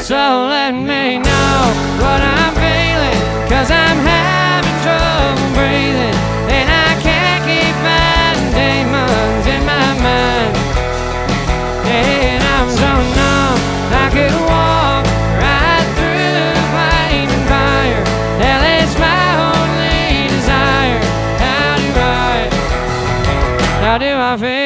So let me know what I'm feeling, 'cause I'm having trouble breathing, and I can't keep fighting demons in my mind. And I'm so numb, I could walk right through the flaming fire. Hell, it's my only desire. How do I feel?